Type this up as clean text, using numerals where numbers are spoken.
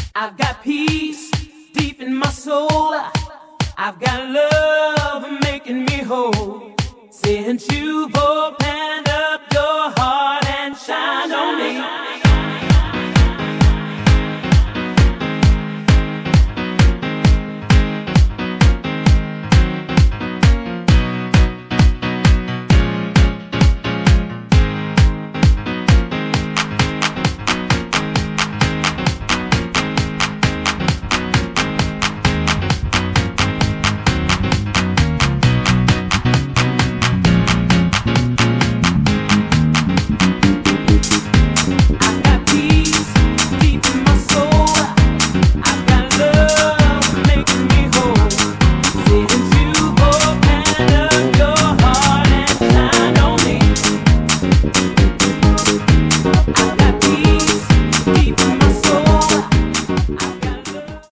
I've got peace deep in my soul. I've got love making me whole. Since you've opened up your heart and shined on me.